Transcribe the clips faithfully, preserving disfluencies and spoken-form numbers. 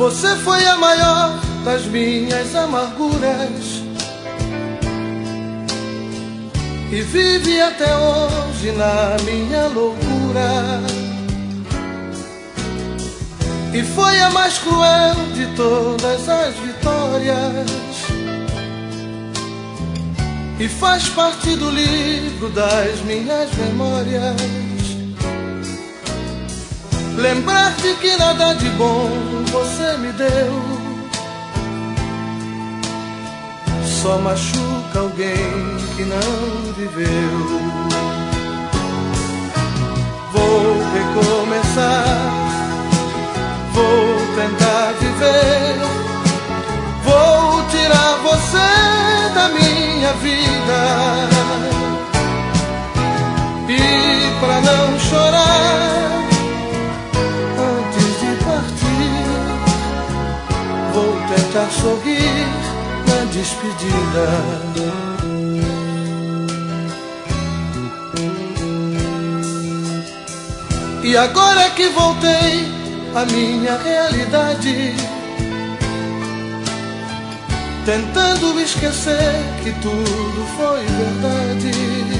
Você foi a maior das minhas amarguras e vive até hoje na minha loucura. E foi a mais cruel de todas as vitórias e faz parte do livro das minhas memórias. Lembrar-te que nada de bom você me deu só machuca alguém que não viveu. Vou recomeçar, vou tentar viver, vou tirar você da minha vida. E pra não chorar antes de partir, vou tentar sorrir na despedida. E agora que voltei à minha realidade, tentando esquecer que tudo foi verdade,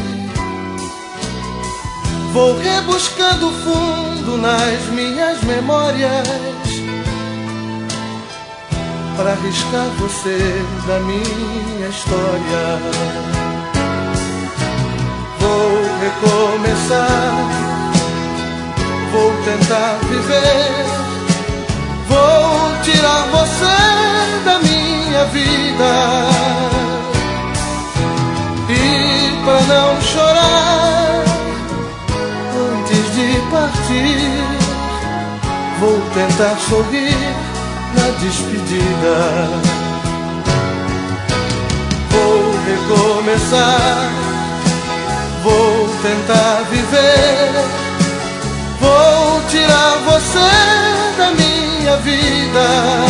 vou rebuscando fundo nas minhas memórias para arriscar você da minha história. Vou recomeçar, vou tentar viver, vou tirar você da minha vida. E pra não chorar antes de partir, vou tentar sorrir na despedida. Vou recomeçar, vou tentar viver, vou tirar você da minha vida.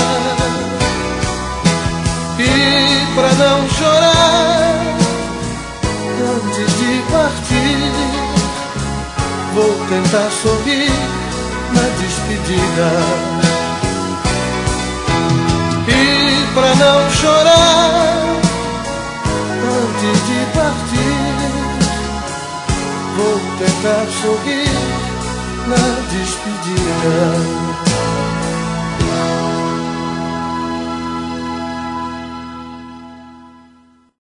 E pra não chorar antes de partir, vou tentar sorrir na despedida. E pra não chorar antes de partir, vou tentar sorrir na despedida.